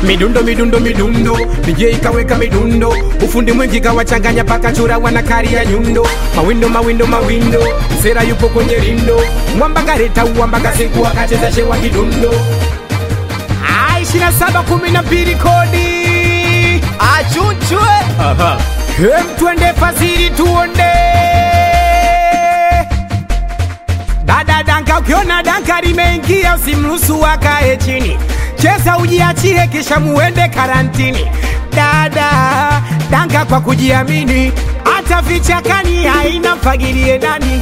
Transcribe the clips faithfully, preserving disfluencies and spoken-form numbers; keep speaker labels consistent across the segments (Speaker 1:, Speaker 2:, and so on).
Speaker 1: Midundo midundo midundo, D J kaweka midundo, ufundi mwingi kawachanganya paka chura wanakari ya nyundo. Mawindo mawindo mawindo, sera yupo kwenye rindo, mwamba kareta uwamba kasiku wakacheza shewa kidundo. Ai shina saba kumi na mbili kodi
Speaker 2: Achunchwe.
Speaker 1: Aha. Hem tuende fasiri tuonde. Dada danka ukiona danka limeingia usimruhusu wakae chini. Cheza ujiachie kisha muende karantini. Dada danka kwa kujiamini, hata vichakani haina mfagilie nani.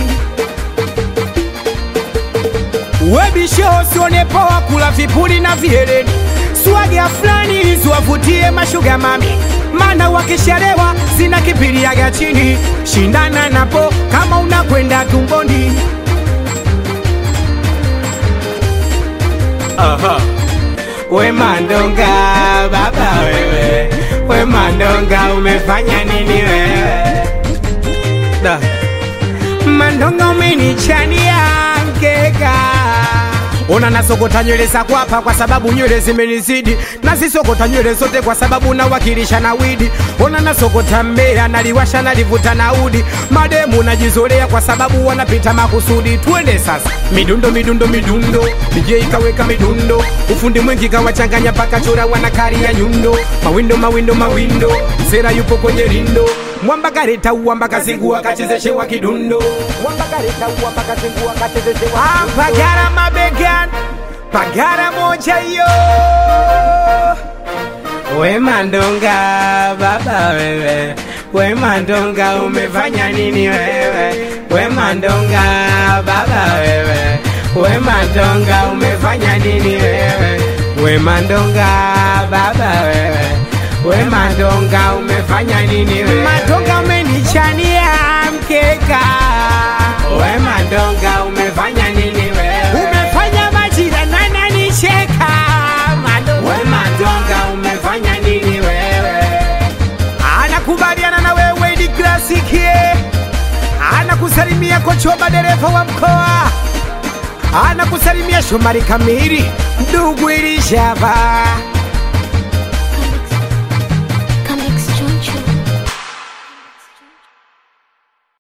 Speaker 1: Webisho usione poa kula vipuli na vihereni. Swaga fulani ziwavutie mashuga mami, mana wakisharewa sina kipiriaga chini. Shindana napo kama unakwenda tumboni. Aha. We mandonga baba wewe, we mandonga umefanya nini wewe? Da. Mandonga umenichania mkeka. Ona nasokota nywele za kwapa kwa sababu nywele zimenizidi, na sisokota nywele zote kwa sababu nawakilisha na widi. Ona nasokota mbea naliwasha nalivuta na udi, mademu najizolea kwa sababu wanapita makusudi. Tuende sasa midundo midundo midundo, D J kaweka midundo, ufundi mwingi kawachanganya paka chura wanakari ya nyundo. Mawindo mawindo mawindo, sera yupo kwenye rindo, mwamba kareta uwamba kazingu wakachezeshe wa kidundo. Mwamba kareta uwamba kazingu wakachezeshe wa kidundo. Pagara mabegan, pagara moja yo. We mandonga baba wewe, we mandonga umefanya nini wewe? We mandonga baba wewe, we mandonga umefanya nini wewe? We mandonga baba wewe, we mandonga umefanya nini wewe? Mandonga umenichania mkeka. We mandonga umefanya nini wewe? Umefanya majira nana nicheka. Mandonga. We mandonga umefanya nini wewe? Anakubaliana na wewe di klasiki. Anakusalimia Kochoba dereva wa mkoa. Anakusalimia Shomari Kamili ndugu Ilishava.